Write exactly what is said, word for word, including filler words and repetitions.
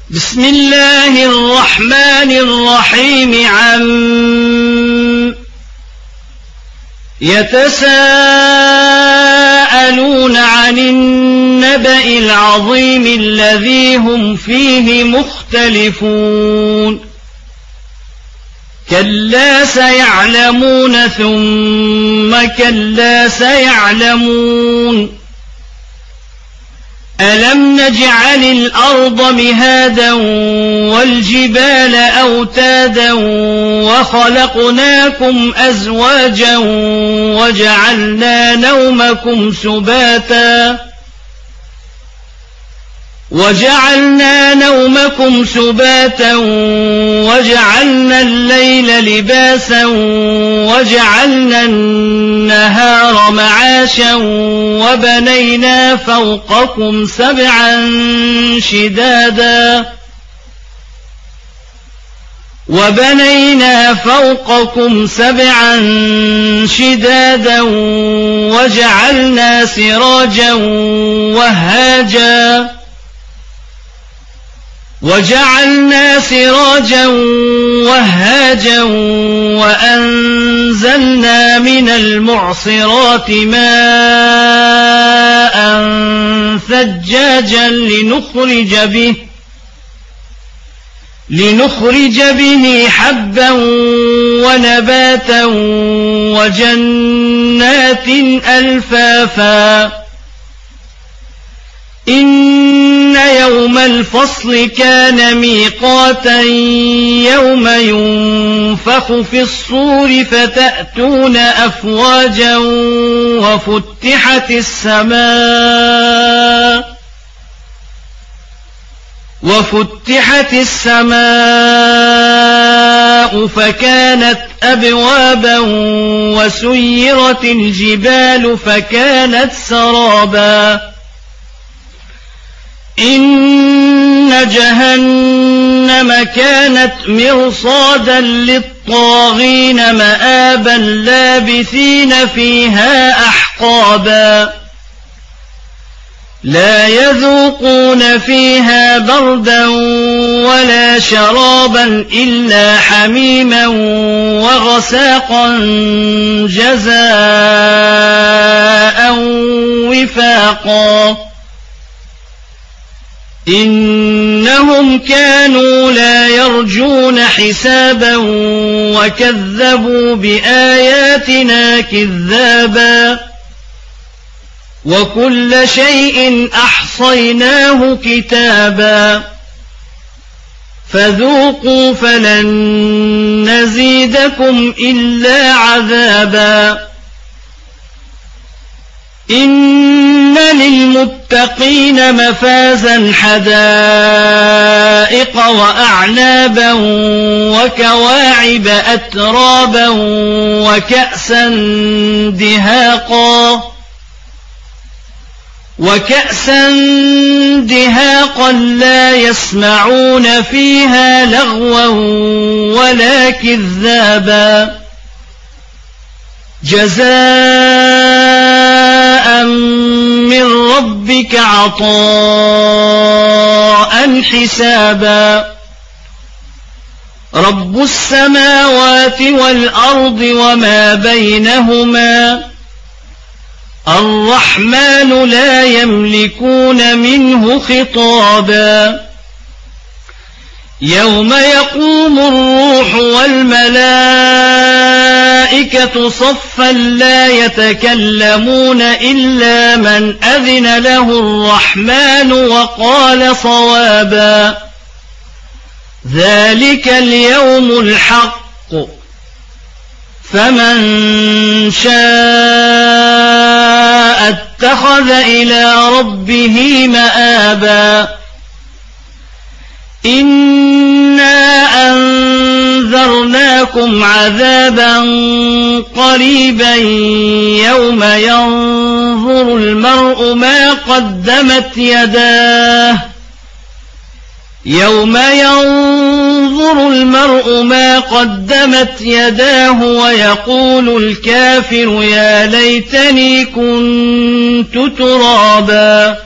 بسم الله الرحمن الرحيم. عم يتساءلون عن النبأ العظيم الذي هم فيه مختلفون كلا سيعلمون ثم كلا سيعلمون ألم نجعل الأرض مهادا والجبال أوتادا وخلقناكم أزواجا وجعلنا نومكم سباتا وجعلنا نومكم سباتا وجعلنا الليل لباسا وجعلنا النهار معاشا وبنينا فوقكم سبعا شدادا وبنينا فوقكم سبعا شدادا وجعلنا سراجا وهاجا وجعلنا سراجا وهاجا وأنزلنا من المعصرات ماء ثجاجا لنخرج به لنخرج به حبا ونباتا وجنات ألفافا إن يوم الفصل كان ميقاتا يوم ينفخ في الصور فتأتون أفواجا وفتحت السماء وفتحت السماء فكانت أبوابا وسيرت الجبال فكانت سرابا إن جهنم كانت مرصادا للطاغين مآبا لابثين فيها أحقابا لا يذوقون فيها بردا ولا شرابا إلا حميما وغساقا جزاء وفاقا إنهم كانوا لا يرجون حسابا وكذبوا بآياتنا كذابا وكل شيء أحصيناه كتابا فذوقوا فلن نزيدكم إلا عذابا إن للمتقين مفازا حدائق وأعنابا وكواعب أترابا وكأسا دهاقا وكأسا دهاقا لا يسمعون فيها لغوا ولا كذابا جزاء من ربك عطاء حسابا رب السماوات والأرض وما بينهما الرحمن لا يملكون منه خطابا يوم يقوم الروح والملائكة صفا لا يتكلمون إلا من أذن له الرحمن وقال صوابا ذلك اليوم الحق فمن شاء اتخذ إلى ربه مآبا إنا أنذرناكم عذابا قريبا يوم ينظر المرء ما قدمت يداه يوم ينظر المرء ما قدمت يداه ويقول الكافر يا ليتني كنت ترابا